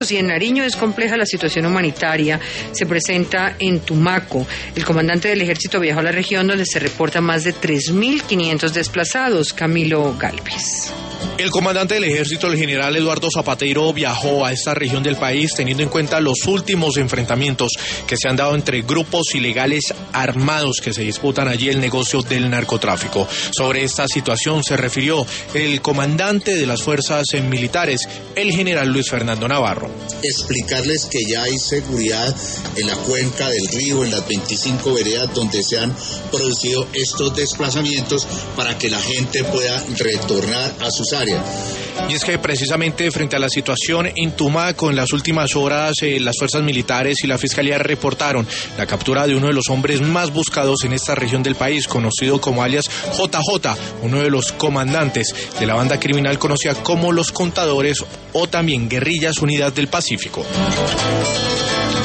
Y en Nariño es compleja la situación humanitaria, se presenta en Tumaco. El comandante del ejército viajó a la región donde se reportan más de 3.500 desplazados. Camilo Galvez. El comandante del ejército, el general Eduardo Zapatero, viajó a esta región del país teniendo en cuenta los últimos enfrentamientos que se han dado entre grupos ilegales armados que se disputan allí el negocio del narcotráfico. Sobre esta situación se refirió el comandante de las fuerzas militares, el general Luis Fernando Navarro. Explicarles que ya hay seguridad en la cuenca del río, en las 25 veredas donde se han producido estos desplazamientos para que la gente pueda retornar a sus áreas. Y es que precisamente frente a la situación en Tumaco, en las últimas horas las fuerzas militares y la fiscalía reportaron la captura de uno de los hombres más buscados en esta región del país, conocido como alias JJ, uno de los comandantes de la banda criminal conocida como Los Contadores o también Guerrillas Unidas del Pacífico.